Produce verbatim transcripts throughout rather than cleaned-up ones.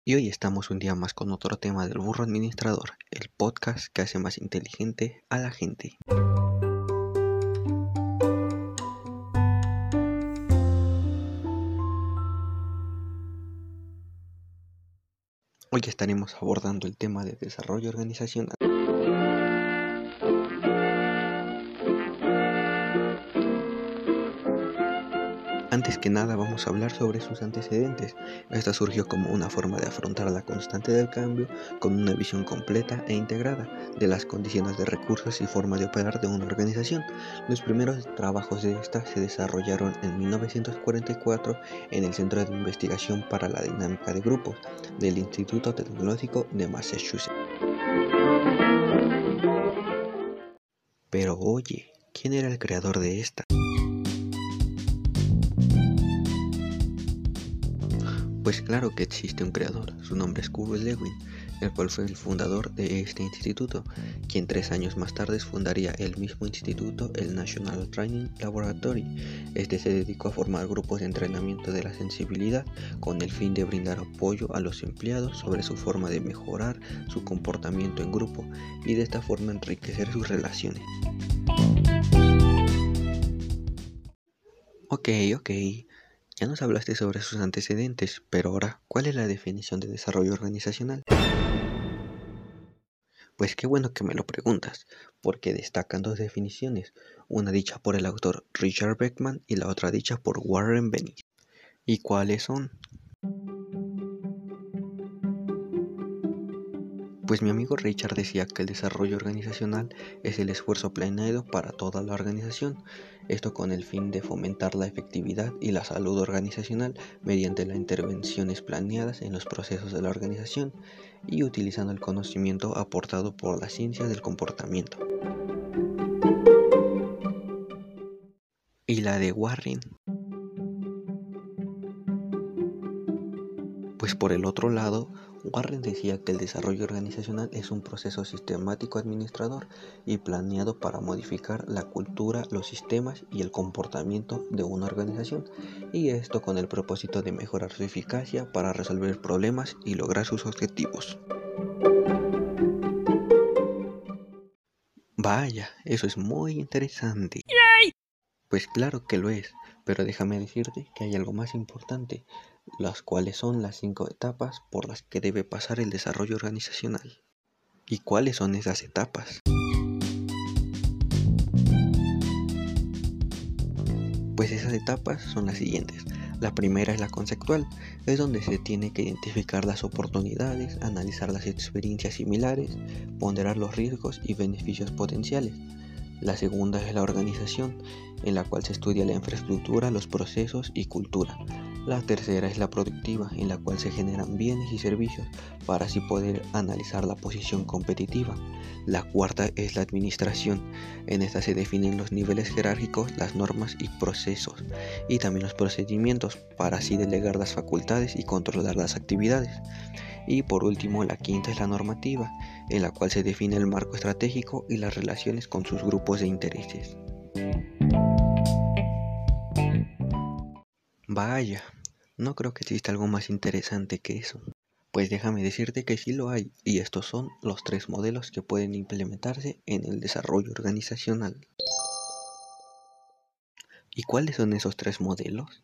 Y hoy estamos un día más con otro tema del Burro Administrador, el podcast que hace más inteligente a la gente. Hoy estaremos abordando el tema de desarrollo organizacional. Antes que nada vamos a hablar sobre sus antecedentes. Esta surgió como una forma de afrontar la constante del cambio con una visión completa e integrada de las condiciones de recursos y forma de operar de una organización. Los primeros trabajos de esta se desarrollaron en mil novecientos cuarenta y cuatro en el Centro de Investigación para la Dinámica de Grupos del Instituto Tecnológico de Massachusetts. Pero oye, ¿quién era el creador de esta? Pues claro que existe un creador, su nombre es Kurt Lewin, el cual fue el fundador de este instituto, quien tres años más tarde fundaría el mismo instituto, el National Training Laboratory. Este se dedicó a formar grupos de entrenamiento de la sensibilidad con el fin de brindar apoyo a los empleados sobre su forma de mejorar su comportamiento en grupo y de esta forma enriquecer sus relaciones. Ok, ok. Ya nos hablaste sobre sus antecedentes, pero ahora, ¿cuál es la definición de desarrollo organizacional? Pues qué bueno que me lo preguntas, porque destacan dos definiciones, una dicha por el autor Richard Beckman y la otra dicha por Warren Bennis. ¿Y cuáles son? Pues mi amigo Richard decía que el desarrollo organizacional es el esfuerzo planeado para toda la organización, esto con el fin de fomentar la efectividad y la salud organizacional mediante las intervenciones planeadas en los procesos de la organización y utilizando el conocimiento aportado por la ciencia del comportamiento. ¿Y la de Warren? Pues por el otro lado, Warren decía que el desarrollo organizacional es un proceso sistemático administrador y planeado para modificar la cultura, los sistemas y el comportamiento de una organización, y esto con el propósito de mejorar su eficacia para resolver problemas y lograr sus objetivos. Vaya, eso es muy interesante. Pues claro que lo es, pero déjame decirte que hay algo más importante, las cuales son las cinco etapas por las que debe pasar el desarrollo organizacional. ¿Y cuáles son esas etapas? Pues esas etapas son las siguientes. La primera es la conceptual, es donde se tiene que identificar las oportunidades, analizar las experiencias similares, ponderar los riesgos y beneficios potenciales. La segunda es la organización, en la cual se estudia la infraestructura, los procesos y cultura. La tercera es la productiva, en la cual se generan bienes y servicios para así poder analizar la posición competitiva. La cuarta es la administración. En esta se definen los niveles jerárquicos, las normas y procesos, y también los procedimientos para así delegar las facultades y controlar las actividades. Y por último, la quinta es la normativa, en la cual se define el marco estratégico y las relaciones con sus grupos de intereses. Vaya, no creo que exista algo más interesante que eso. Pues déjame decirte que sí lo hay, y estos son los tres modelos que pueden implementarse en el desarrollo organizacional. ¿Y cuáles son esos tres modelos?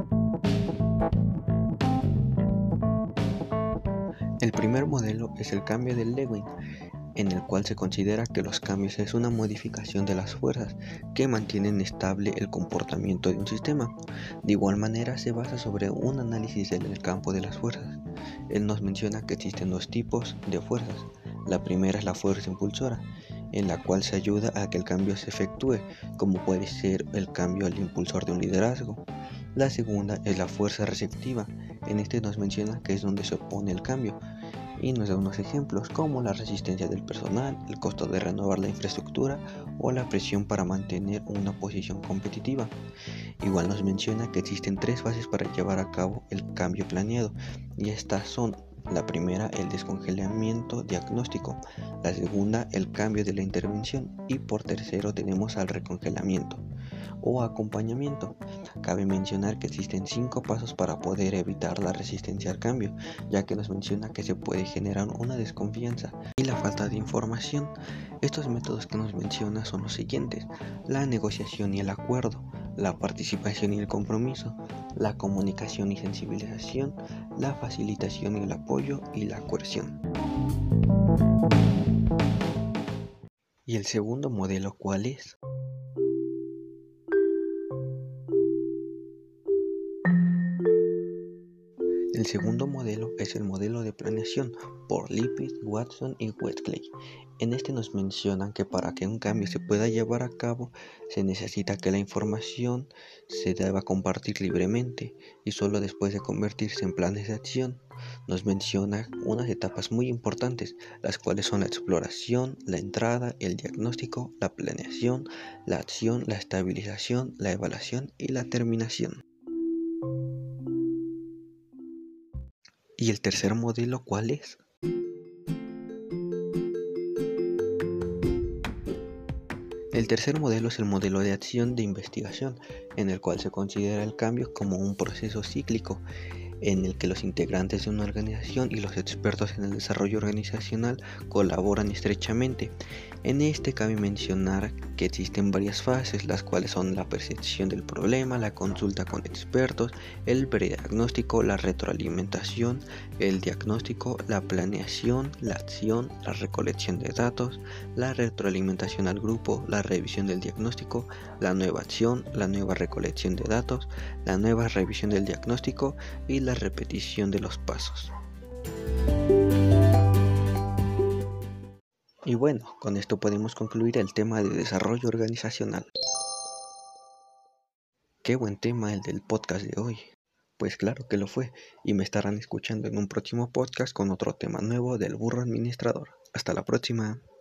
El primer modelo es el cambio de Lewin, en el cual se considera que los cambios es una modificación de las fuerzas que mantienen estable el comportamiento de un sistema. De igual manera se basa sobre un análisis del campo de las fuerzas. Él nos menciona que existen dos tipos de fuerzas. La primera es la fuerza impulsora, en la cual se ayuda a que el cambio se efectúe, como puede ser el cambio al impulsor de un liderazgo. La segunda es la fuerza receptiva. En este nos menciona que es donde se opone el cambio y nos da unos ejemplos como la resistencia del personal, el costo de renovar la infraestructura o la presión para mantener una posición competitiva. Igual nos menciona que existen tres fases para llevar a cabo el cambio planeado, y estas son: la primera, el descongelamiento diagnóstico; la segunda, el cambio de la intervención; y por tercero tenemos al recongelamiento. o acompañamiento. Cabe mencionar que existen cinco pasos para poder evitar la resistencia al cambio, ya que nos menciona que se puede generar una desconfianza y la falta de información. Estos métodos que nos menciona son los siguientes: la negociación y el acuerdo, la participación y el compromiso, la comunicación y sensibilización, la facilitación y el apoyo y la coerción. ¿Y el segundo modelo cuál es? El segundo modelo es el modelo de planeación por Lippitt, Watson y Westlake. En este nos mencionan que para que un cambio se pueda llevar a cabo se necesita que la información se deba compartir libremente y solo después de convertirse en planes de acción. Nos menciona unas etapas muy importantes, las cuales son la exploración, la entrada, el diagnóstico, la planeación, la acción, la estabilización, la evaluación y la terminación. ¿Y el tercer modelo cuál es? El tercer modelo es el modelo de acción de investigación, en el cual se considera el cambio como un proceso cíclico, en el que los integrantes de una organización y los expertos en el desarrollo organizacional colaboran estrechamente. En este cabe mencionar que existen varias fases, las cuales son la percepción del problema, la consulta con expertos, el prediagnóstico, la retroalimentación, el diagnóstico, la planeación, la acción, la recolección de datos, la retroalimentación al grupo, la revisión del diagnóstico, la nueva acción, la nueva recolección de datos, la nueva revisión del diagnóstico y la repetición de los pasos. Y bueno, con esto podemos concluir el tema de desarrollo organizacional. Qué buen tema el del podcast de hoy. Pues claro que lo fue, y me estarán escuchando en un próximo podcast con otro tema nuevo del burro administrador. Hasta la próxima.